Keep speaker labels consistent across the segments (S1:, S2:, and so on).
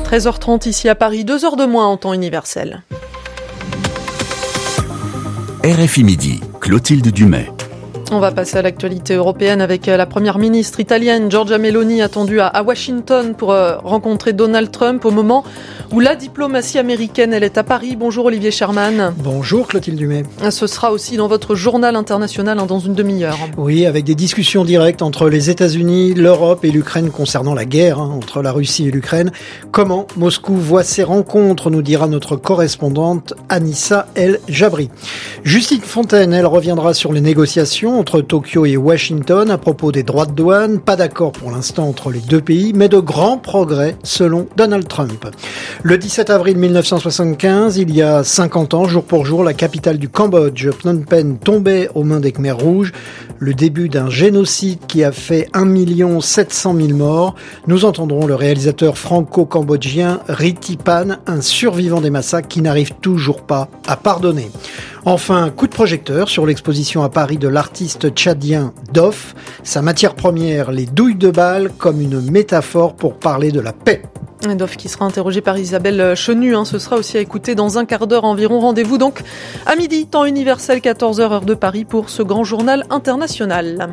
S1: 13h30 ici à Paris, 2 heures de moins en temps universel.
S2: RFI Midi, Clotilde Dumais.
S1: On va passer à l'actualité européenne avec la première ministre italienne Giorgia Meloni attendue à Washington pour rencontrer Donald Trump au moment où la diplomatie américaine elle est à Paris. Bonjour Olivier Sherman.
S3: Bonjour Clotilde Dumais.
S1: Ce sera aussi dans votre journal international dans une demi-heure.
S3: Oui, avec des discussions directes entre les États-Unis, l'Europe et l'Ukraine concernant la guerre entre la Russie et l'Ukraine. Comment Moscou voit ces rencontres, nous dira notre correspondante Anissa El Jabri. Justine Fontaine, elle reviendra sur les négociations entre Tokyo et Washington à propos des droits de douane. Pas d'accord pour l'instant entre les deux pays, mais de grands progrès selon Donald Trump. Le 17 avril 1975, il y a 50 ans, jour pour jour, la capitale du Cambodge, Phnom Penh, tombait aux mains des Khmers rouges. Le début d'un génocide qui a fait 1 700 000 morts. Nous entendrons le réalisateur franco-cambodgien Ritipan, un survivant des massacres qui n'arrive toujours pas à pardonner. Enfin, coup de projecteur sur l'exposition à Paris de l'artiste tchadien Dof. Sa matière première, les douilles de balle, comme une métaphore pour parler de la paix.
S1: Dof qui sera interrogé par Isabelle Chenu, ce sera aussi à écouter dans un quart d'heure environ. Rendez-vous donc à midi, temps universel, 14h heure de Paris pour ce grand journal international.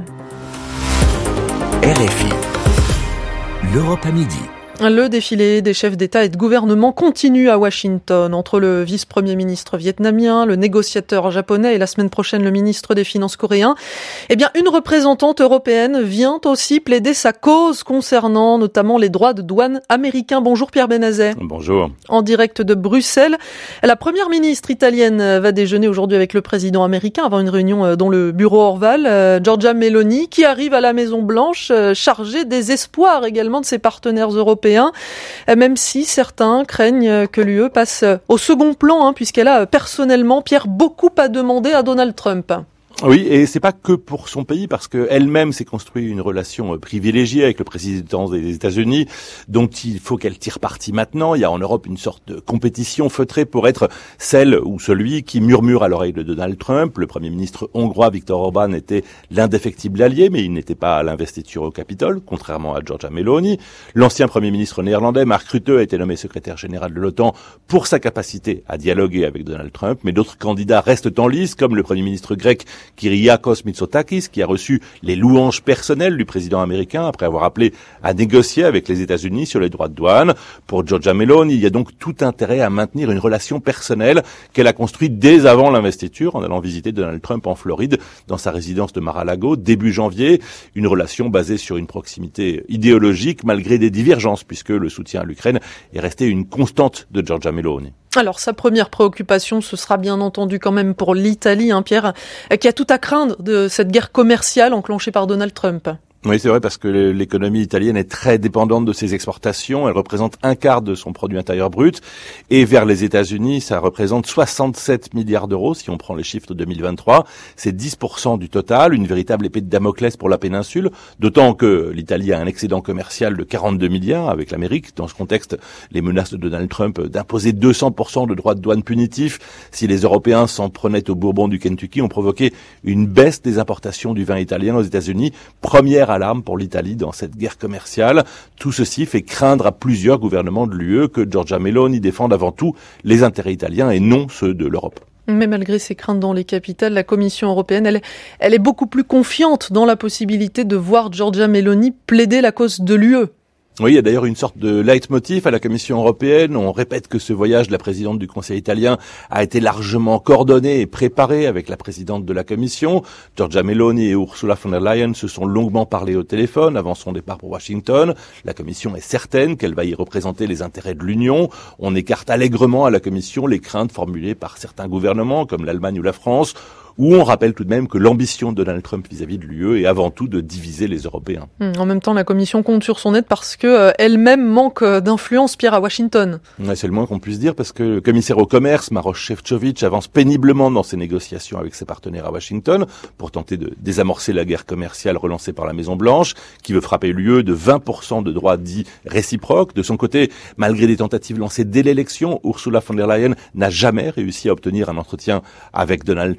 S2: RFI, l'Europe à midi.
S1: Le défilé des chefs d'État et de gouvernement continue à Washington entre le vice-premier ministre vietnamien, le négociateur japonais et la semaine prochaine le ministre des Finances coréen. Eh bien, une représentante européenne vient aussi plaider sa cause concernant notamment les droits de douane américains. Bonjour Pierre Benazet.
S4: Bonjour.
S1: En direct de Bruxelles, la première ministre italienne va déjeuner aujourd'hui avec le président américain avant une réunion dans le bureau Orval. Giorgia Meloni qui arrive à la Maison-Blanche chargée des espoirs également de ses partenaires européens. Même si certains craignent que l'UE passe au second plan, puisqu'elle a personnellement, Pierre, beaucoup à demander à Donald Trump.
S4: Oui, et c'est pas que pour son pays, parce que elle-même s'est construit une relation privilégiée avec le président des États-Unis, dont il faut qu'elle tire parti maintenant. Il y a en Europe une sorte de compétition feutrée pour être celle ou celui qui murmure à l'oreille de Donald Trump. Le Premier ministre hongrois Viktor Orban était l'indéfectible allié, mais il n'était pas à l'investiture au Capitole, contrairement à Giorgia Meloni. L'ancien Premier ministre néerlandais Mark Rutte a été nommé secrétaire général de l'OTAN pour sa capacité à dialoguer avec Donald Trump, mais d'autres candidats restent en lice, comme le Premier ministre grec Kyriakos Mitsotakis, qui a reçu les louanges personnelles du président américain après avoir appelé à négocier avec les États-Unis sur les droits de douane. Pour Giorgia Meloni, il y a donc tout intérêt à maintenir une relation personnelle qu'elle a construite dès avant l'investiture en allant visiter Donald Trump en Floride dans sa résidence de Mar-a-Lago début janvier. Une relation basée sur une proximité idéologique malgré des divergences puisque le soutien à l'Ukraine est resté une constante de Giorgia Meloni.
S1: Alors, sa première préoccupation, ce sera bien entendu quand même pour l'Italie, Pierre, qui a tout à craindre de cette guerre commerciale enclenchée par Donald Trump.
S4: Oui, c'est vrai, parce que l'économie italienne est très dépendante de ses exportations. Elle représente un quart de son produit intérieur brut. Et vers les États-Unis, ça représente 67 milliards d'euros, si on prend les chiffres de 2023. C'est 10% du total, une véritable épée de Damoclès pour la péninsule. D'autant que l'Italie a un excédent commercial de 42 milliards avec l'Amérique. Dans ce contexte, les menaces de Donald Trump d'imposer 200% de droits de douane punitifs, si les Européens s'en prenaient au Bourbon du Kentucky, ont provoqué une baisse des importations du vin italien aux États-Unis. Première alarme pour l'Italie dans cette guerre commerciale. Tout ceci fait craindre à plusieurs gouvernements de l'UE que Giorgia Meloni défende avant tout les intérêts italiens et non ceux de l'Europe.
S1: Mais malgré ces craintes dans les capitales, la Commission européenne, elle est beaucoup plus confiante dans la possibilité de voir Giorgia Meloni plaider la cause de l'UE.
S4: Oui, il y a d'ailleurs une sorte de leitmotiv à la Commission européenne. On répète que ce voyage de la présidente du Conseil italien a été largement coordonné et préparé avec la présidente de la Commission. Giorgia Meloni et Ursula von der Leyen se sont longuement parlé au téléphone avant son départ pour Washington. La Commission est certaine qu'elle va y représenter les intérêts de l'Union. On écarte allègrement à la Commission les craintes formulées par certains gouvernements, comme l'Allemagne ou la France, où on rappelle tout de même que l'ambition de Donald Trump vis-à-vis de l'UE est avant tout de diviser les Européens.
S1: En même temps, la Commission compte sur son aide parce que elle-même manque d'influence, Pierre, à Washington.
S4: Ouais, c'est le moins qu'on puisse dire parce que le commissaire au commerce, Maroš Šefčovič, avance péniblement dans ses négociations avec ses partenaires à Washington pour tenter de désamorcer la guerre commerciale relancée par la Maison-Blanche, qui veut frapper l'UE de 20% de droits dits réciproques. De son côté, malgré des tentatives lancées dès l'élection, Ursula von der Leyen n'a jamais réussi à obtenir un entretien avec Donald Trump.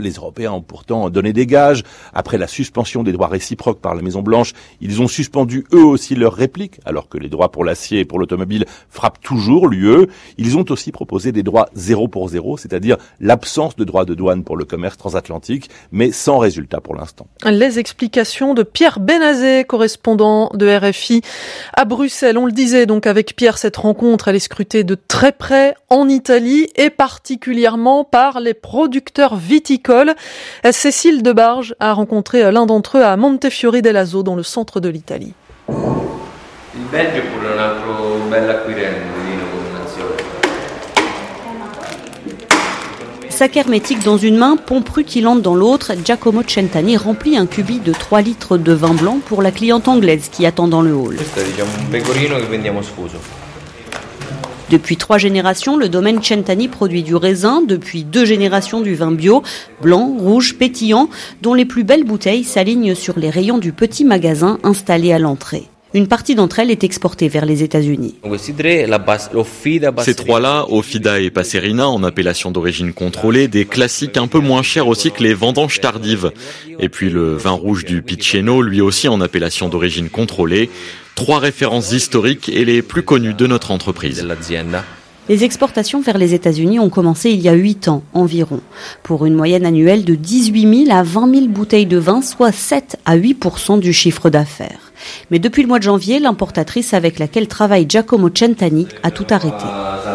S4: Les Européens ont pourtant donné des gages. Après la suspension des droits réciproques par la Maison-Blanche, ils ont suspendu eux aussi leurs répliques, alors que les droits pour l'acier et pour l'automobile frappent toujours l'UE. Ils ont aussi proposé des droits 0 pour 0, c'est-à-dire l'absence de droits de douane pour le commerce transatlantique, mais sans résultat pour l'instant.
S1: Les explications de Pierre Benazet, correspondant de RFI à Bruxelles. On le disait donc avec Pierre, cette rencontre, elle est scrutée de très près en Italie et particulièrement par les producteurs viticoles. Cécile Debarge a rencontré l'un d'entre eux à Montefiore dell'Aso, dans le centre de l'Italie.
S5: Il Belgio pure un altro bell'acquirente di vino come nazione.
S6: Sac hermétique dans une main, pompe rutilante dans l'autre, Giacomo Centani remplit un cubi de 3 litres de vin blanc pour la cliente anglaise qui attend dans le hall. Depuis 3 générations, le domaine Centani produit du raisin, depuis 2 générations du vin bio, blanc, rouge, pétillant, dont les plus belles bouteilles s'alignent sur les rayons du petit magasin installé à l'entrée. Une partie d'entre elles est exportée vers les États-Unis.
S7: Ces 3-là, Offida et Passerina, en appellation d'origine contrôlée, des classiques un peu moins chers aussi que les vendanges tardives. Et puis le vin rouge du Piceno, lui aussi en appellation d'origine contrôlée. 3 références historiques et les plus connues de notre entreprise.
S6: Les exportations vers les États-Unis ont commencé il y a 8 ans environ, pour une moyenne annuelle de 18 000 à 20 000 bouteilles de vin, soit 7 à 8% du chiffre d'affaires. Mais depuis le mois de janvier, l'importatrice avec laquelle travaille Giacomo Centani a tout arrêté.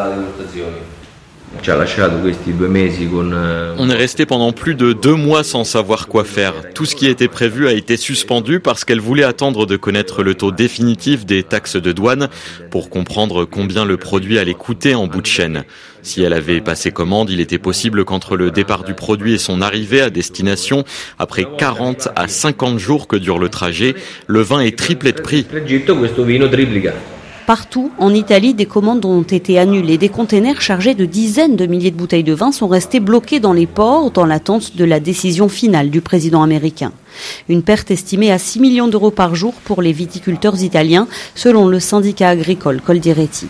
S7: On est resté pendant plus de 2 mois sans savoir quoi faire. Tout ce qui était prévu a été suspendu parce qu'elle voulait attendre de connaître le taux définitif des taxes de douane pour comprendre combien le produit allait coûter en bout de chaîne. Si elle avait passé commande, il était possible qu'entre le départ du produit et son arrivée à destination, après 40 à 50 jours que dure le trajet, le vin est triplé de prix.
S6: Partout, en Italie, des commandes ont été annulées. Des containers chargés de dizaines de milliers de bouteilles de vin sont restés bloqués dans les ports dans l'attente de la décision finale du président américain. Une perte estimée à 6 millions d'euros par jour pour les viticulteurs italiens, selon le syndicat agricole Coldiretti.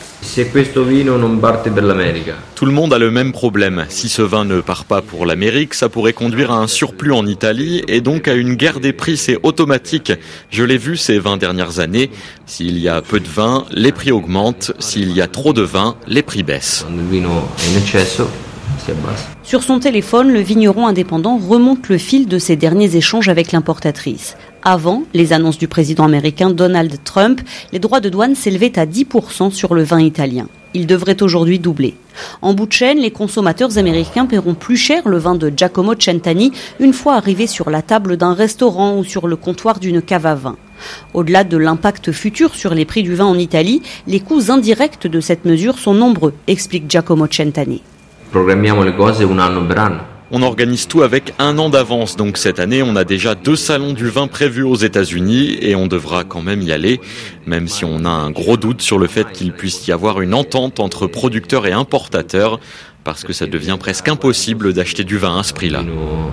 S7: Tout le monde a le même problème. Si ce vin ne part pas pour l'Amérique, ça pourrait conduire à un surplus en Italie et donc à une guerre des prix. C'est automatique. Je l'ai vu ces 20 dernières années. S'il y a peu de vin, les prix augmentent. S'il y a trop de vin, les prix baissent.
S6: Sur son téléphone, le vigneron indépendant remonte le fil de ses derniers échanges avec l'importatrice. Avant les annonces du président américain Donald Trump, les droits de douane s'élevaient à 10% sur le vin italien. Ils devraient aujourd'hui doubler. En bout de chaîne, les consommateurs américains paieront plus cher le vin de Giacomo Centani une fois arrivé sur la table d'un restaurant ou sur le comptoir d'une cave à vin. Au-delà de l'impact futur sur les prix du vin en Italie, les coûts indirects de cette mesure sont nombreux, explique Giacomo Centani.
S7: On organise tout avec 1 an d'avance, donc cette année on a déjà 2 salons du vin prévus aux États-Unis et on devra quand même y aller, même si on a un gros doute sur le fait qu'il puisse y avoir une entente entre producteurs et importateurs, parce que ça devient presque impossible d'acheter du vin à ce prix-là.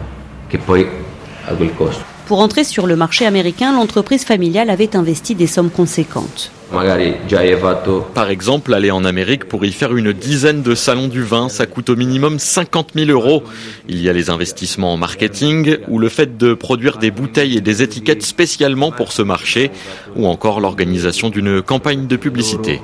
S6: Pour entrer sur le marché américain, l'entreprise familiale avait investi des sommes conséquentes.
S7: Par exemple, aller en Amérique pour y faire une dizaine de salons du vin, ça coûte au minimum 50 000 euros. Il y a les investissements en marketing ou le fait de produire des bouteilles et des étiquettes spécialement pour ce marché ou encore l'organisation d'une campagne de publicité.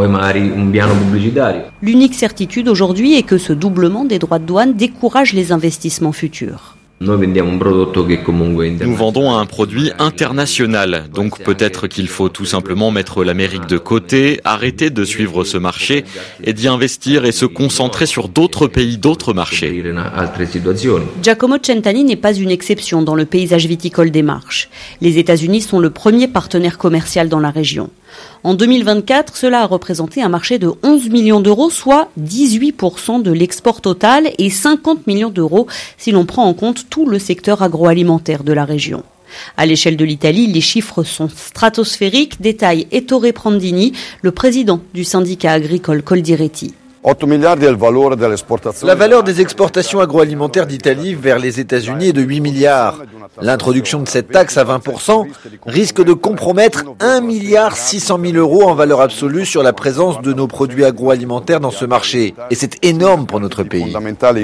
S6: L'unique certitude aujourd'hui est que ce doublement des droits de douane décourage les investissements futurs.
S7: Nous vendons un produit international, donc peut-être qu'il faut tout simplement mettre l'Amérique de côté, arrêter de suivre ce marché et d'y investir et se concentrer sur d'autres pays, d'autres marchés.
S6: Giacomo Centani n'est pas une exception dans le paysage viticole des Marches. Les États-Unis sont le premier partenaire commercial dans la région. En 2024, cela a représenté un marché de 11 millions d'euros, soit 18% de l'export total et 50 millions d'euros si l'on prend en compte tout le secteur agroalimentaire de la région. À l'échelle de l'Italie, les chiffres sont stratosphériques, détaille Ettore Prandini, le président du syndicat agricole Coldiretti.
S8: La valeur des exportations agroalimentaires d'Italie vers les États-Unis est de 8 milliards. L'introduction de cette taxe à 20% risque de compromettre 1,6 milliard en valeur absolue sur la présence de nos produits agroalimentaires dans ce marché. Et c'est énorme pour notre pays.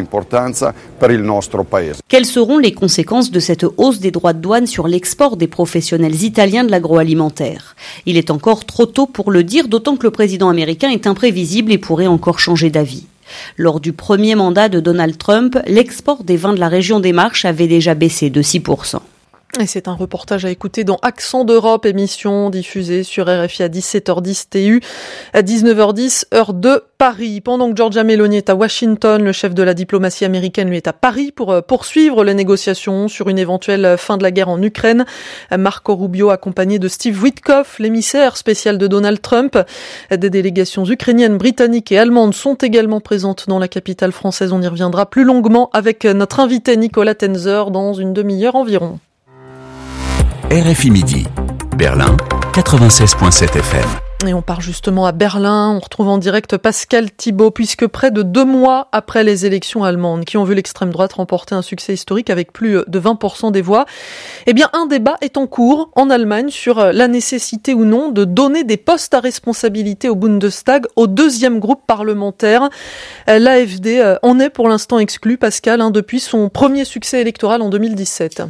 S6: Quelles seront les conséquences de cette hausse des droits de douane sur l'export des professionnels italiens de l'agroalimentaire ? Il est encore trop tôt pour le dire, d'autant que le président américain est imprévisible et pourrait encore changer d'avis. Lors du premier mandat de Donald Trump, l'export des vins de la région des Marches avait déjà baissé de 6%.
S1: Et c'est un reportage à écouter dans Accent d'Europe, émission diffusée sur RFI à 17h10 TU, à 19h10 heure de Paris. Pendant que Giorgia Meloni est à Washington, le chef de la diplomatie américaine lui est à Paris pour poursuivre les négociations sur une éventuelle fin de la guerre en Ukraine. Marco Rubio, accompagné de Steve Witkoff, l'émissaire spécial de Donald Trump. Des délégations ukrainiennes, britanniques et allemandes sont également présentes dans la capitale française. On y reviendra plus longuement avec notre invité Nicolas Tenzer dans une demi-heure environ.
S2: RFI Midi, Berlin, 96.7 FM.
S1: Et on part justement à Berlin, on retrouve en direct Pascal Thibault, puisque près de 2 mois après les élections allemandes, qui ont vu l'extrême droite remporter un succès historique avec plus de 20% des voix, eh bien un débat est en cours en Allemagne sur la nécessité ou non de donner des postes à responsabilité au Bundestag, au deuxième groupe parlementaire. L'AfD en est pour l'instant exclue, Pascal, depuis son premier succès électoral en 2017.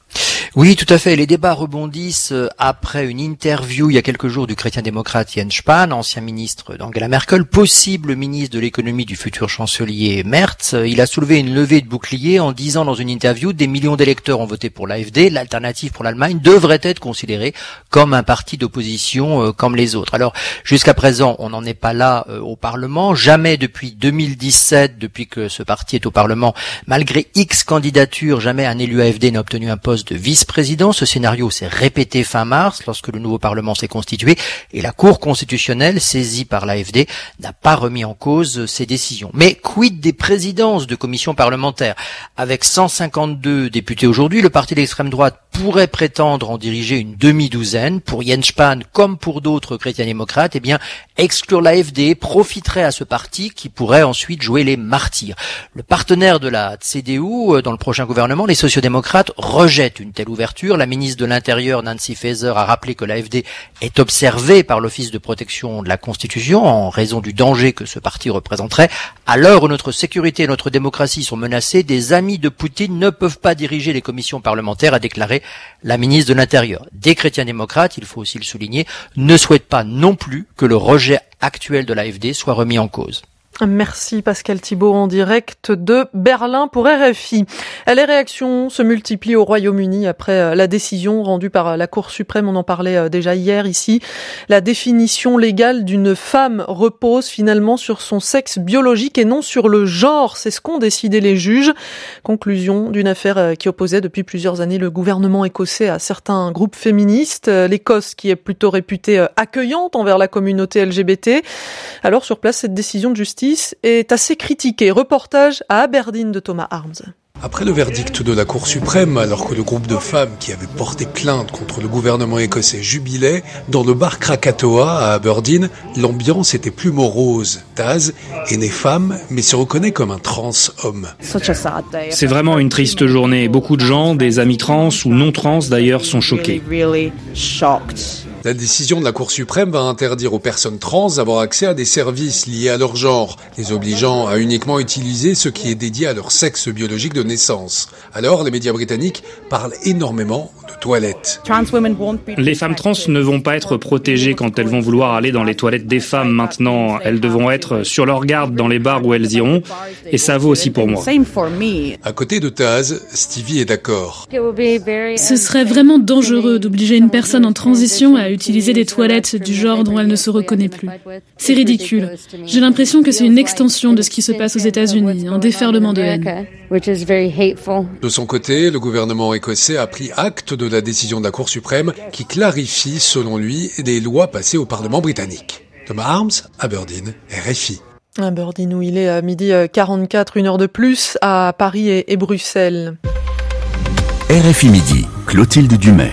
S9: Oui, tout à fait. Les débats rebondissent après une interview il y a quelques jours du chrétien-démocrate Jens Spahn, ancien ministre d'Angela Merkel, possible ministre de l'économie du futur chancelier Merz. Il a soulevé une levée de bouclier en disant dans une interview des millions d'électeurs ont voté pour l'AfD. L'alternative pour l'Allemagne devrait être considérée comme un parti d'opposition comme les autres. Alors, jusqu'à présent, on n'en est pas là au Parlement. Jamais depuis 2017, depuis que ce parti est au Parlement, malgré X candidatures, jamais un élu AfD n'a obtenu un poste de vice-président. Ce scénario s'est répété fin mars lorsque le nouveau Parlement s'est constitué et la Cour constitutionnelle, saisie par l'AfD, n'a pas remis en cause ces décisions. Mais quid des présidences de commissions parlementaires ? Avec 152 députés aujourd'hui, le parti d'extrême droite pourrait prétendre en diriger une demi-douzaine. Pour Jens Spahn, comme pour d'autres chrétiens-démocrates, eh bien, exclure l'AfD profiterait à ce parti qui pourrait ensuite jouer les martyrs. Le partenaire de la CDU dans le prochain gouvernement, les sociodémocrates, rejette une telle ouverture. La ministre de l'Intérieur, Nancy Faeser, a rappelé que l'AfD est observée par l'Office de protection de la Constitution en raison du danger que ce parti représenterait. À l'heure où notre sécurité et notre démocratie sont menacées, des amis de Poutine ne peuvent pas diriger les commissions parlementaires, a déclaré la ministre de l'Intérieur. Des chrétiens-démocrates, il faut aussi le souligner, ne souhaitent pas non plus que le rejet actuel de l'AfD soit remis en cause.
S1: Merci Pascal Thibault en direct de Berlin pour RFI. Les réactions se multiplient au Royaume-Uni après la décision rendue par la Cour suprême, on en parlait déjà hier ici. La définition légale d'une femme repose finalement sur son sexe biologique et non sur le genre. C'est ce qu'ont décidé les juges. Conclusion d'une affaire qui opposait depuis plusieurs années le gouvernement écossais à certains groupes féministes. L'Écosse qui est plutôt réputée accueillante envers la communauté LGBT. Alors sur place, cette décision de justice est assez critiquée. Reportage à Aberdeen de Thomas Arms.
S10: Après le verdict de la Cour suprême, alors que le groupe de femmes qui avait porté plainte contre le gouvernement écossais jubilait, dans le bar Krakatoa à Aberdeen, l'ambiance était plus morose. Taz est née femme, mais se reconnaît comme un trans homme.
S11: C'est vraiment une triste journée. Beaucoup de gens, des amis trans ou non trans d'ailleurs, sont choqués.
S10: La décision de la Cour suprême va interdire aux personnes trans d'avoir accès à des services liés à leur genre, les obligeant à uniquement utiliser ce qui est dédié à leur sexe biologique de naissance. Alors, les médias britanniques parlent énormément de toilettes.
S11: Les femmes trans ne vont pas être protégées quand elles vont vouloir aller dans les toilettes des femmes maintenant. Elles devront être sur leur garde dans les bars où elles iront, et ça vaut aussi pour moi.
S10: À côté de Taz, Stevie est d'accord.
S12: Ce serait vraiment dangereux d'obliger une personne en transition à utiliser des toilettes du genre dont elle ne se reconnaît plus. C'est ridicule. J'ai l'impression que c'est une extension de ce qui se passe aux États-Unis, un déferlement de haine.
S10: De son côté, le gouvernement écossais a pris acte de la décision de la Cour suprême qui clarifie, selon lui, des lois passées au Parlement britannique. Thomas Arms, Aberdeen, RFI.
S1: Aberdeen où il est à 12h44, 1 heure de plus, à Paris et Bruxelles.
S2: RFI Midi, Clotilde Dumais.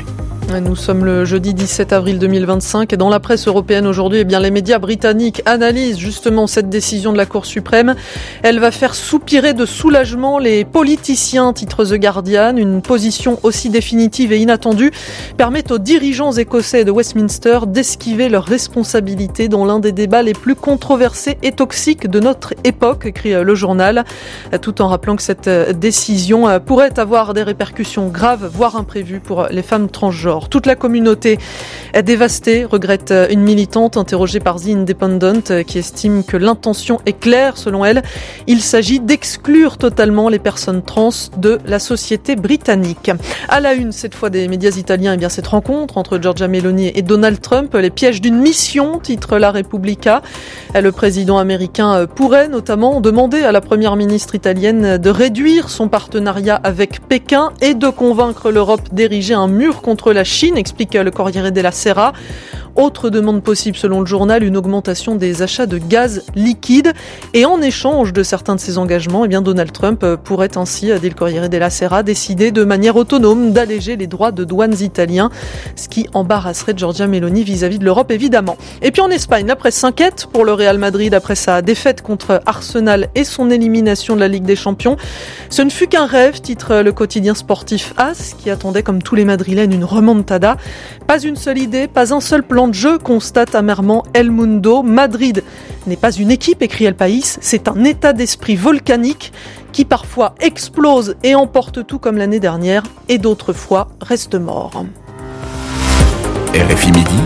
S1: Nous sommes le jeudi 17 avril 2025 et dans la presse européenne aujourd'hui, les médias britanniques analysent justement cette décision de la Cour suprême. Elle va faire soupirer de soulagement les politiciens, titre The Guardian. Une position aussi définitive et inattendue permet aux dirigeants écossais de Westminster d'esquiver leurs responsabilités dans l'un des débats les plus controversés et toxiques de notre époque, écrit le journal, tout en rappelant que cette décision pourrait avoir des répercussions graves, voire imprévues pour les femmes transgenres. Toute la communauté est dévastée, regrette une militante interrogée par The Independent qui estime que l'intention est claire. Selon elle, il s'agit d'exclure totalement les personnes trans de la société britannique. À la une, cette fois des médias italiens, cette rencontre entre Giorgia Meloni et Donald Trump, les pièges d'une mission, titre La Repubblica. Le président américain pourrait notamment demander à la première ministre italienne de réduire son partenariat avec Pékin et de convaincre l'Europe d'ériger un mur contre la Chine, explique le Corriere della Sera. Autre demande possible selon le journal, une augmentation des achats de gaz liquide. Et en échange de certains de ses engagements, Donald Trump pourrait ainsi, dit le Corriere della Sera, décider de manière autonome d'alléger les droits de douanes italiens, ce qui embarrasserait Giorgia Meloni vis-à-vis de l'Europe évidemment. Et puis en Espagne, la presse s'inquiète pour le Real Madrid après sa défaite contre Arsenal et son élimination de la Ligue des Champions. Ce ne fut qu'un rêve, titre le quotidien sportif AS, qui attendait comme tous les Madrilènes une remontada. Pas une seule idée, pas un seul plan de jeu, constate amèrement El Mundo. Madrid n'est pas une équipe, écrit El País, c'est un état d'esprit volcanique qui parfois explose et emporte tout comme l'année dernière et d'autres fois reste mort.
S2: RFI Midi,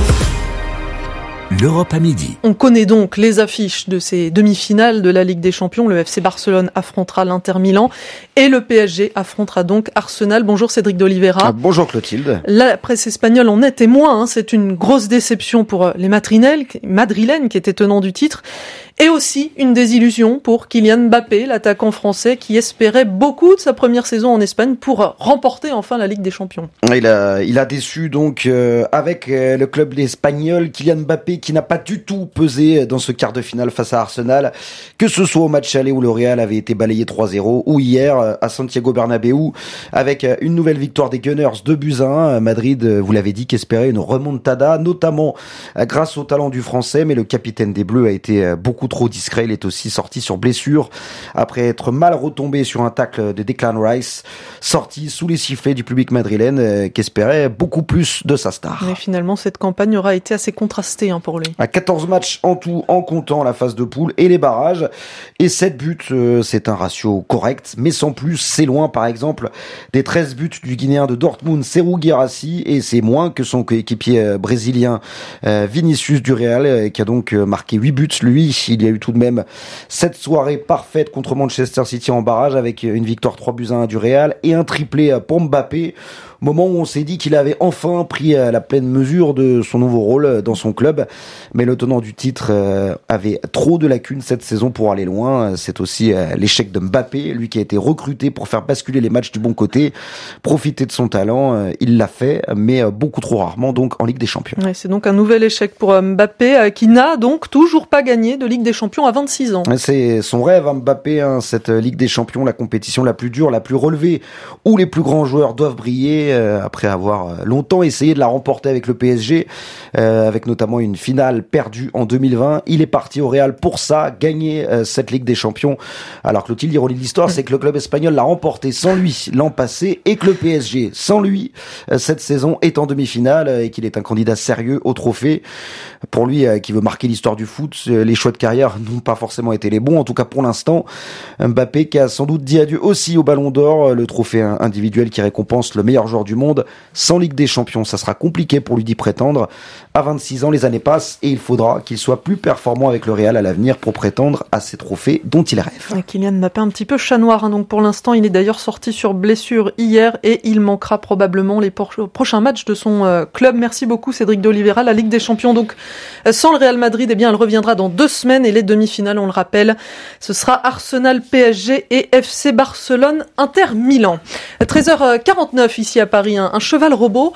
S2: l'Europe à midi.
S1: On connaît donc les affiches de ces demi-finales de la Ligue des Champions. Le FC Barcelone affrontera l'Inter Milan et le PSG affrontera donc Arsenal. Bonjour Cédric d'Oliveira.
S13: Bonjour Clotilde.
S1: La presse espagnole en est témoin. C'est une grosse déception pour les madrilènes qui étaient tenants du titre. Et aussi une désillusion pour Kylian Mbappé, l'attaquant français qui espérait beaucoup de sa première saison en Espagne pour remporter enfin la Ligue des Champions.
S13: Il a déçu donc avec le club espagnol. Kylian Mbappé qui n'a pas du tout pesé dans ce quart de finale face à Arsenal, que ce soit au match aller où le Real avait été balayé 3-0 ou hier à Santiago Bernabéu avec une nouvelle victoire des Gunners 2-1. Madrid, vous l'avez dit, qu'espérait une remontada, notamment grâce au talent du Français, mais le capitaine des Bleus a été beaucoup trop discret. Il est aussi sorti sur blessure après être mal retombé sur un tacle de Declan Rice, sorti sous les sifflets du public madrilène qui espérait beaucoup plus de sa star.
S1: Mais finalement, cette campagne aura été assez contrastée pour lui.
S13: À 14 matchs en tout, en comptant la phase de poule et les barrages, et 7 buts, c'est un ratio correct, mais sans plus. C'est loin, par exemple, des 13 buts du Guinéen de Dortmund, Serhou Guirassy, et c'est moins que son coéquipier brésilien Vinicius du Real, qui a donc marqué 8 buts. Lui, il y a eu tout de même cette soirée parfaite contre Manchester City en barrage avec une victoire 3-1 du Real et un triplé pour Mbappé. Moment où on s'est dit qu'il avait enfin pris la pleine mesure de son nouveau rôle dans son club. Mais le tenant du titre avait trop de lacunes cette saison pour aller loin. C'est aussi l'échec de Mbappé, lui qui a été recruté pour faire basculer les matchs du bon côté, profiter de son talent. Il l'a fait, mais beaucoup trop rarement donc en Ligue des Champions.
S1: Ouais, c'est donc un nouvel échec pour Mbappé qui n'a donc toujours pas gagné de Ligue des Champions à 26 ans.
S13: C'est son rêve, Mbappé, cette Ligue des Champions, la compétition la plus dure, la plus relevée, où les plus grands joueurs doivent briller. Après avoir longtemps essayé de la remporter avec le PSG, avec notamment une finale perdue en 2020. Il est parti au Real pour ça, gagner cette Ligue des Champions. Alors Clotilde, l'ironie de l'histoire, c'est que le club espagnol l'a remporté sans lui l'an passé et que le PSG, sans lui, cette saison est en demi-finale et qu'il est un candidat sérieux au trophée. Pour lui, qui veut marquer l'histoire du foot, les choix de carrière n'ont pas forcément été les bons, en tout cas pour l'instant. Mbappé qui a sans doute dit adieu aussi au Ballon d'Or, le trophée individuel qui récompense le meilleur joueur du monde. Sans Ligue des Champions, ça sera compliqué pour lui d'y prétendre. À 26 ans, les années passent et il faudra qu'il soit plus performant avec le Real à l'avenir pour prétendre à ces trophées dont il rêve.
S1: Kylian Mbappé un petit peu chat noir, donc pour l'instant il est d'ailleurs sorti sur blessure hier et il manquera probablement les prochains matchs de son club. Merci beaucoup Cédric d'Oliveira. La Ligue des Champions donc sans le Real Madrid, elle reviendra dans 2 semaines et les demi-finales, on le rappelle, ce sera Arsenal, PSG et FC Barcelone, Inter Milan. 13h49 ici à Paris, un cheval robot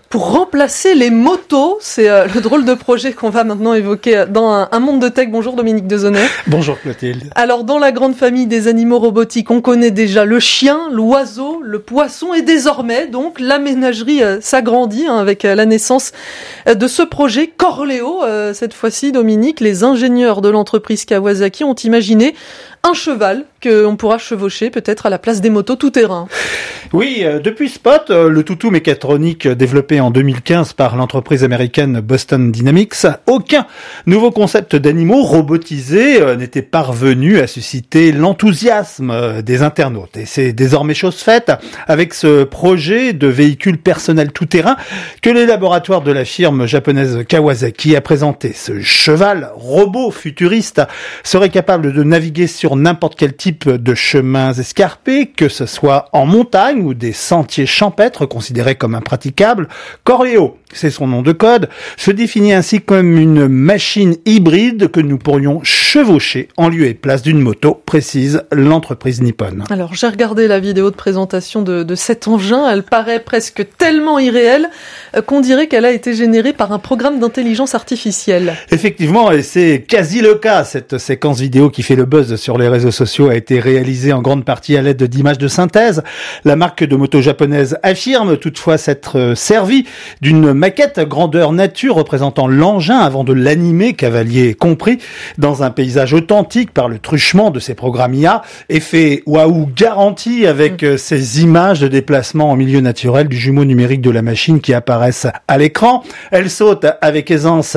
S1: pour remplacer les motos. C'est le drôle de projet qu'on va maintenant évoquer dans un monde de tech. Bonjour Dominique Dezonnet.
S14: Bonjour Clotilde.
S1: Alors dans la grande famille des animaux robotiques, on connaît déjà le chien, l'oiseau, le poisson et désormais donc la ménagerie s'agrandit avec la naissance de ce projet Corléo. Cette fois-ci Dominique, les ingénieurs de l'entreprise Kawasaki ont imaginé un cheval qu'on pourra chevaucher peut-être à la place des motos tout-terrain.
S14: Oui, depuis Spot, le toutou mécatronique développé en 2015 par l'entreprise américaine Boston Dynamics, aucun nouveau concept d'animaux robotisés n'était parvenu à susciter l'enthousiasme des internautes. Et c'est désormais chose faite avec ce projet de véhicule personnel tout-terrain que les laboratoires de la firme japonaise Kawasaki a présenté. Ce cheval robot futuriste serait capable de naviguer sur n'importe quel type de chemins escarpés, que ce soit en montagne ou des sentiers champêtres considérés comme impraticables. Corléo, c'est son nom de code, se définit ainsi comme une machine hybride que nous pourrions chevaucher en lieu et place d'une moto, précise l'entreprise nippone.
S1: Alors j'ai regardé la vidéo de présentation de cet engin, elle paraît presque tellement irréelle qu'on dirait qu'elle a été générée par un programme d'intelligence artificielle.
S14: Effectivement, et c'est quasi le cas. Cette séquence vidéo qui fait le buzz sur les réseaux sociaux a été réalisée en grande partie à l'aide d'images de synthèse. La marque de moto japonaise affirme toutefois s'être servie d'une maquette grandeur nature représentant l'engin avant de l'animer, cavalier compris, dans un paysage authentique par le truchement de ses programmes IA. Effet waouh garanti avec ces images de déplacement en milieu naturel du jumeau numérique de la machine qui apparaissent à l'écran. Elle saute avec aisance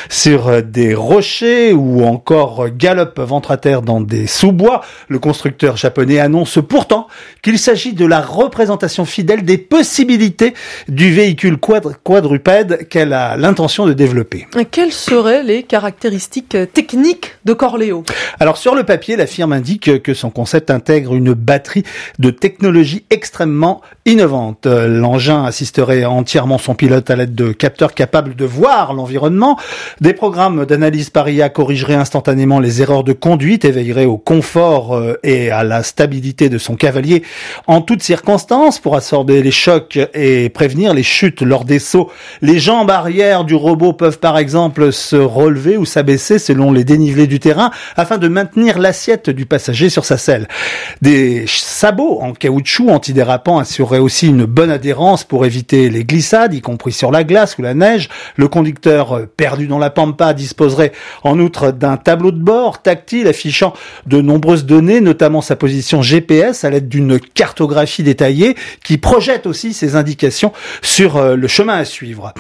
S14: sur des rochers ou encore galope ventre à terre dans des sous-bois. Le constructeur japonais annonce pourtant qu'il s'agit de la représentation fidèle des possibilités du véhicule quadrupède qu'elle a l'intention de développer.
S1: Quelles seraient les caractéristiques techniques de Corléo ?
S14: Alors sur le papier, la firme indique que son concept intègre une batterie de technologie extrêmement innovante. L'engin assisterait entièrement son pilote à l'aide de capteurs capables de voir l'environnement. Des programmes d'analyse par IA corrigeraient instantanément les erreurs de conduite et veilleraient au confort et à la stabilité de son cavalier en toutes circonstances pour absorber les chocs et prévenir les chutes lors des sauts. Les jambes arrière du robot peuvent par exemple se relever ou s'abaisser selon les dénivelés du terrain afin de maintenir l'assiette du passager sur sa selle. Des sabots en caoutchouc antidérapants assureraient aussi une bonne adhérence pour éviter les glissades, y compris sur la glace ou la neige. Le conducteur perdu dans la pampa disposerait en outre d'un tableau de bord tactile affichant de nombreuses données, notamment sa position GPS à l'aide d'une cartographie détaillée qui projette aussi ses indications sur le chemin à suivre.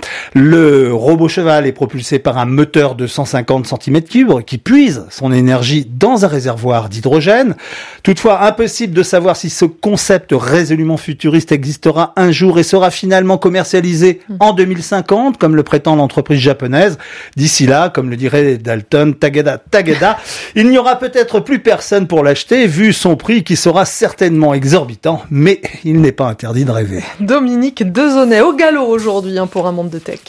S14: Le robot cheval est propulsé par un moteur de 150 cm3 qui puise son énergie dans un réservoir d'hydrogène. Toutefois, impossible de savoir si ce concept résolument futuriste existera un jour et sera finalement commercialisé en 2050, comme le prétend l'entreprise japonaise. D'ici là, comme le dirait Dalton Tagada, il n'y aura peut-être plus personne pour l'acheter, vu son prix qui sera certainement exorbitant, mais il n'est pas interdit de rêver.
S1: Dominique Dezonnet au galop aujourd'hui pour un monde de tech.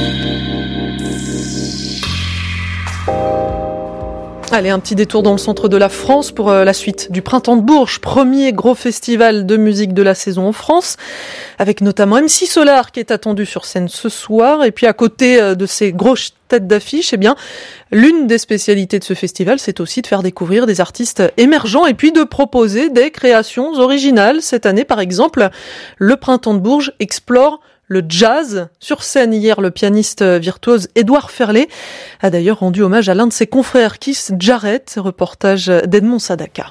S1: Allez, un petit détour dans le centre de la France pour la suite du Printemps de Bourges, premier gros festival de musique de la saison en France, avec notamment MC Solar qui est attendu sur scène ce soir. Et puis à côté de ces grosses têtes d'affiche, l'une des spécialités de ce festival, c'est aussi de faire découvrir des artistes émergents et puis de proposer des créations originales. Cette année, par exemple, le Printemps de Bourges explore le jazz. Sur scène hier, le pianiste virtuose Édouard Ferlet a d'ailleurs rendu hommage à l'un de ses confrères, Keith Jarrett, reportage d'Edmond Sadaka.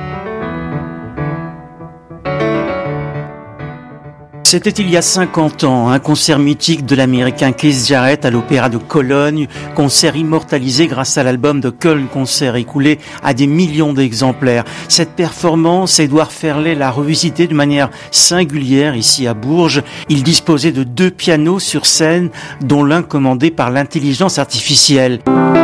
S15: C'était il y a 50 ans, un concert mythique de l'américain Keith Jarrett à l'Opéra de Cologne, concert immortalisé grâce à l'album de Köln Concert écoulé à des millions d'exemplaires. Cette performance, Édouard Ferlet l'a revisité de manière singulière ici à Bourges. Il disposait de 2 pianos sur scène, dont l'un commandé par l'intelligence artificielle.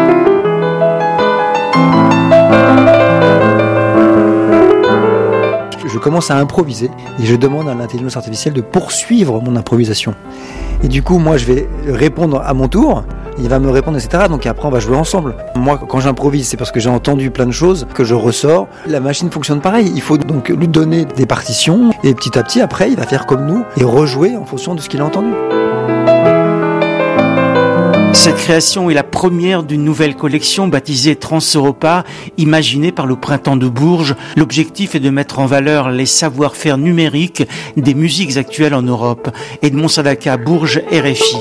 S16: Je commence à improviser et je demande à l'intelligence artificielle de poursuivre mon improvisation. Et du coup, moi, je vais répondre à mon tour il va me répondre, etc. Donc après, on va jouer ensemble. Moi, quand j'improvise, c'est parce que j'ai entendu plein de choses que je ressors. La machine fonctionne pareil. Il faut donc lui donner des partitions et petit à petit, après, il va faire comme nous et rejouer en fonction de ce qu'il a entendu.
S15: Cette création est la première d'une nouvelle collection baptisée Trans-Europa, imaginée par le Printemps de Bourges. L'objectif est de mettre en valeur les savoir-faire numériques des musiques actuelles en Europe. Edmond Sadaka, Bourges, RFI.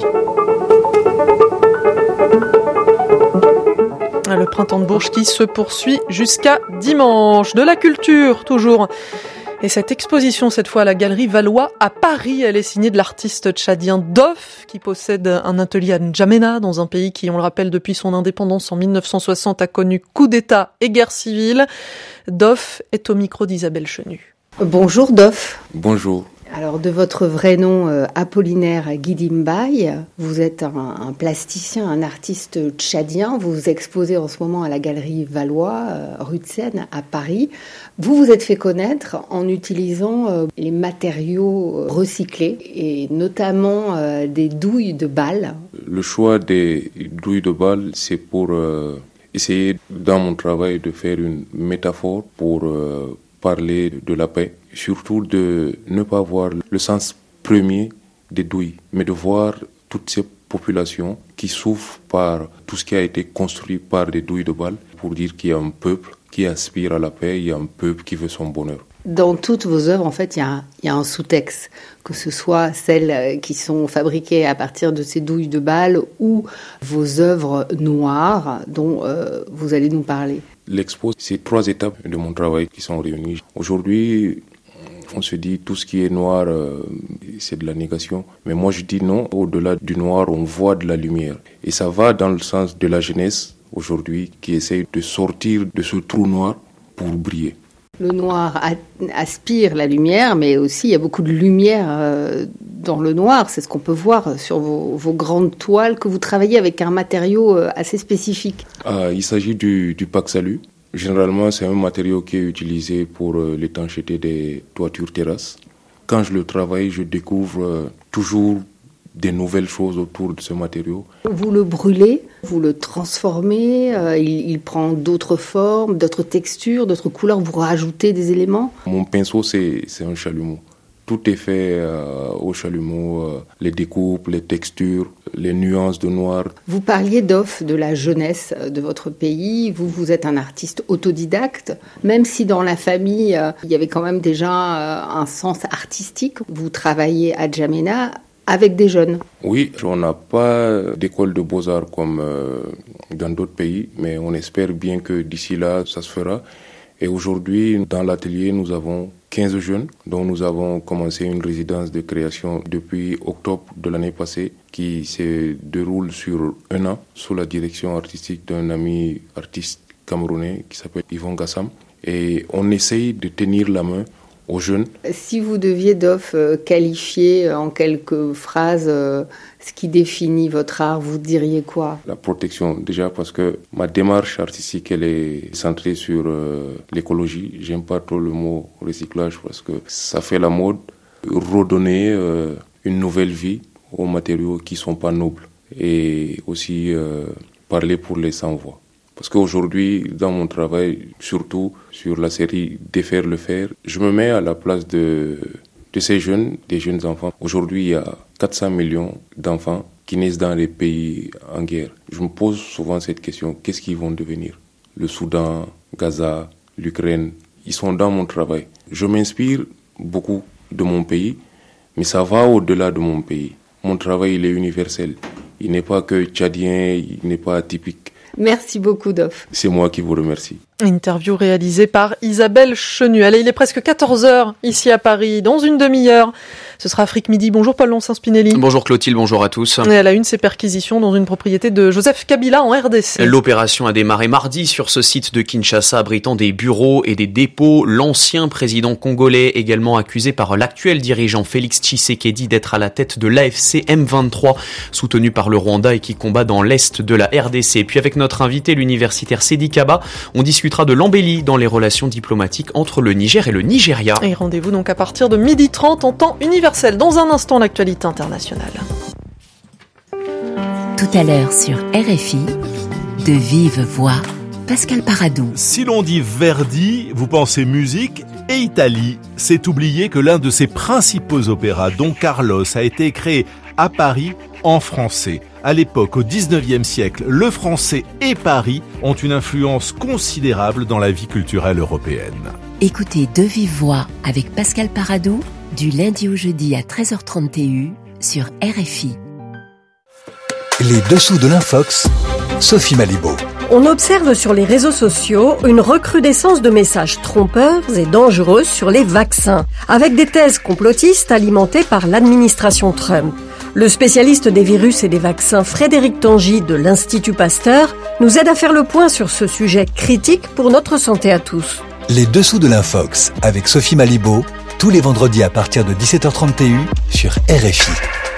S1: Le Printemps de Bourges qui se poursuit jusqu'à dimanche. De la culture, toujours. Et cette exposition, cette fois à la Galerie Valois à Paris, elle est signée de l'artiste tchadien Dof, qui possède un atelier à N'Djamena, dans un pays qui, on le rappelle, depuis son indépendance en 1960, a connu coup d'État et guerre civile. Dof est au micro d'Isabelle Chenu.
S17: Bonjour Dof.
S18: Bonjour.
S17: Alors de votre vrai nom Apollinaire Guidimbaye, vous êtes un plasticien, un artiste tchadien. Vous vous exposez en ce moment à la Galerie Valois, rue de Seine, à Paris. Vous vous êtes fait connaître en utilisant les matériaux recyclés et notamment des douilles de balles.
S18: Le choix des douilles de balles, c'est pour essayer dans mon travail de faire une métaphore pour parler de la paix. Surtout de ne pas voir le sens premier des douilles, mais de voir toutes ces populations qui souffrent par tout ce qui a été construit par des douilles de balles, pour dire qu'il y a un peuple qui aspire à la paix, il y a un peuple qui veut son bonheur.
S17: Dans toutes vos œuvres, en fait, il y a un sous-texte, que ce soit celles qui sont fabriquées à partir de ces douilles de balles ou vos œuvres noires dont vous allez nous parler.
S18: L'expo, c'est 3 étapes de mon travail qui sont réunies. Aujourd'hui, on se dit tout ce qui est noir, c'est de la négation. Mais moi, je dis non, au-delà du noir, on voit de la lumière. Et ça va dans le sens de la jeunesse, aujourd'hui, qui essaye de sortir de ce trou noir pour briller.
S17: Le noir aspire la lumière, mais aussi il y a beaucoup de lumière dans le noir. C'est ce qu'on peut voir sur vos grandes toiles, que vous travaillez avec un matériau assez spécifique.
S18: Il s'agit du Paxalu. Généralement, c'est un matériau qui est utilisé pour l'étanchéité des toitures terrasses. Quand je le travaille, je découvre toujours des nouvelles choses autour de ce matériau.
S17: Vous le brûlez, vous le transformez, il prend d'autres formes, d'autres textures, d'autres couleurs, vous rajoutez des éléments.
S18: Mon pinceau, c'est un chalumeau. Tout est fait au chalumeau, les découpes, les textures, les nuances de noir.
S17: Vous parliez de la jeunesse de votre pays. Vous êtes un artiste autodidacte, même si dans la famille, il y avait quand même déjà un sens artistique. Vous travaillez à N'Djamena avec des jeunes.
S18: Oui, on n'a pas d'école de beaux-arts comme dans d'autres pays, mais on espère bien que d'ici là, ça se fera. Et aujourd'hui, dans l'atelier, nous avons 15 jeunes dont nous avons commencé une résidence de création depuis octobre de l'année passée qui se déroule sur 1 an sous la direction artistique d'un ami artiste camerounais qui s'appelle Yvon Gassam. Et on essaye de tenir la main aux jeunes.
S17: Si vous deviez, Dof, qualifier en quelques phrases ce qui définit votre art, vous diriez quoi? La
S18: protection, déjà parce que ma démarche artistique, elle est centrée sur l'écologie. J'aime pas trop le mot recyclage parce que ça fait la mode. Redonner une nouvelle vie aux matériaux qui sont pas nobles et aussi parler pour les sans-voix. Parce qu'aujourd'hui, dans mon travail, surtout sur la série Défaire le fer, je me mets à la place de ces jeunes, des jeunes enfants. Aujourd'hui, il y a 400 millions d'enfants qui naissent dans les pays en guerre. Je me pose souvent cette question, qu'est-ce qu'ils vont devenir? Le Soudan, Gaza, l'Ukraine, ils sont dans mon travail. Je m'inspire beaucoup de mon pays, mais ça va au-delà de mon pays. Mon travail, il est universel. Il n'est pas que tchadien, il n'est pas atypique.
S17: Merci beaucoup, Dof.
S18: C'est moi qui vous remercie.
S1: Interview réalisée par Isabelle Chenu. Allez, il est presque 14h ici à Paris. Dans une demi-heure, ce sera Afrique Midi. Bonjour Paul Lonsin-Spinelli.
S19: Bonjour Clotilde, bonjour à tous.
S1: Et à la une, ces perquisitions dans une propriété de Joseph Kabila en RDC.
S19: L'opération a démarré mardi sur ce site de Kinshasa abritant des bureaux et des dépôts. L'ancien président congolais, également accusé par l'actuel dirigeant Félix Tshisekedi d'être à la tête de l'AFC M23, soutenu par le Rwanda et qui combat dans l'est de la RDC. Puis avec notre invité, l'universitaire Sedi Kaba, on discutera de l'embellie dans les relations diplomatiques entre le Niger et le Nigeria.
S1: Et rendez-vous donc à partir de 12h30 en temps universel. Dans un instant, l'actualité internationale.
S20: tout à l'heure sur RFI, de vive voix, Pascal Paradou.
S21: Si l'on dit Verdi, vous pensez musique et Italie. C'est oublier que l'un de ses principaux opéras, Don Carlos, a été créé à Paris en français. À l'époque, au 19e siècle, le français et Paris ont une influence considérable dans la vie culturelle européenne.
S20: Écoutez De vive voix avec Pascal Paradou du lundi au jeudi à 13h30 TU sur RFI.
S22: Les dessous de l'Infox, Sophie Malibaud.
S23: On observe sur les réseaux sociaux une recrudescence de messages trompeurs et dangereux sur les vaccins, avec des thèses complotistes alimentées par l'administration Trump. Le spécialiste des virus et des vaccins Frédéric Tangy de l'Institut Pasteur nous aide à faire le point sur ce sujet critique pour notre santé à tous.
S22: Les dessous de l'Infox avec Sophie Malibaud, tous les vendredis à partir de 17h30 TU sur RFI.